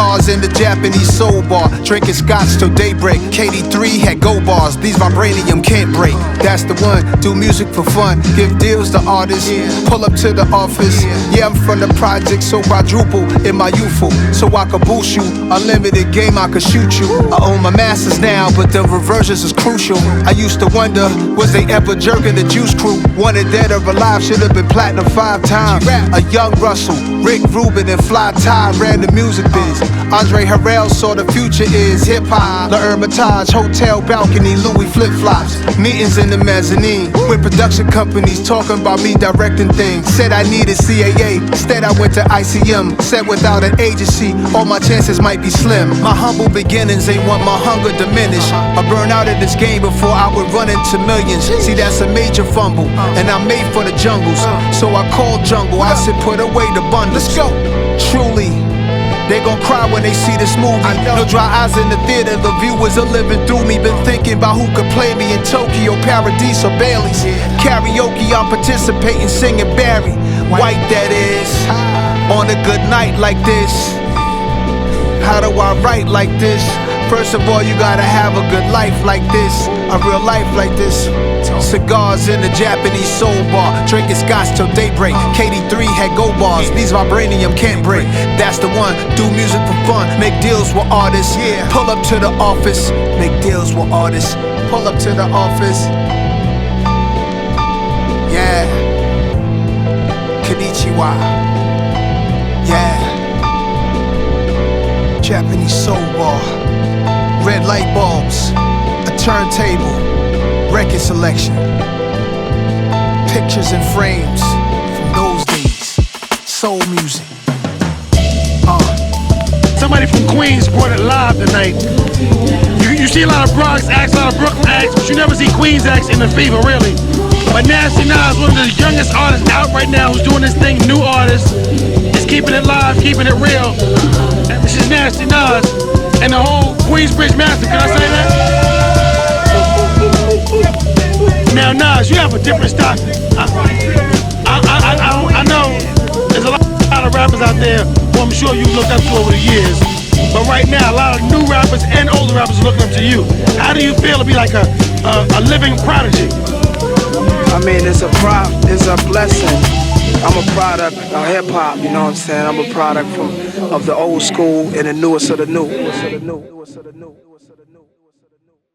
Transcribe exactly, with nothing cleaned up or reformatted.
Cigars in the Japanese soul bar, drinking scotch till daybreak. K D three had go bars, these vibranium can't break. That's the one, do music for fun, give deals to artists, pull up to the office. Yeah, I'm from the project, so quadruple in my youthful, so I could boost you. Unlimited game, I could shoot you. I own my masters now, but the reversions is crucial. I used to wonder, was they ever jerking the Juice Crew? Wanted dead or alive, should have been platinum five times. A young Russell, Rick Rubin and Fly Ty ran the music biz. Andre Harrell saw the future is hip-hop. The Hermitage, hotel balcony, Louis flip-flops. Meetings in the mezzanine with production companies talking about me directing things. Said I needed C A A, instead I went to I C M. Said without an agency, all my chances might be slim. My humble beginnings ain't want my hunger diminish. I burn out in this game before I would run into millions. See, that's a major fumble, and I'm made for the jungles. So I called jungle, I said put away the bundles. Let's go. Truly, they gon' cry when they see this movie. No dry eyes in the theater, the viewers are living through me. Been thinking about who could play me in Tokyo, Paradise or Bailey's. Karaoke, I'm participating, singing Barry White, that is. On a good night like this, how do I write like this? First of all, you gotta have a good life like this, a real life like this. Cigars in the Japanese soul bar, drinking scotch till daybreak. K D three had go bars, these vibranium can't break. That's the one, do music for fun, make deals with artists. Pull up to the office, make deals with artists. Pull up to the office. Yeah. Konnichiwa. Yeah. Japanese soul bar, red light bulbs, a turntable, record selection, pictures and frames from those days, soul music. Uh. Somebody from Queens brought it live tonight. You, you see a lot of Bronx acts, a lot of Brooklyn acts, but you never see Queens acts in the fever, really. But Nasty Nas, one of the youngest artists out right now who's doing this thing, new artist, is keeping it live, keeping it real. And this is Nasty Nas and the whole Queensbridge Master, can I say that? Now, Nas, you have a different style. I, I, I, I, I know there's a lot of rappers out there who I'm sure you've looked up to over the years. But right now, a lot of new rappers and older rappers are looking up to you. How do you feel to be like a, a, a living prodigy? I mean, it's a prop, it's a blessing. I'm a product of hip hop, you know what I'm saying? I'm a product from of the old school and the newest of the new.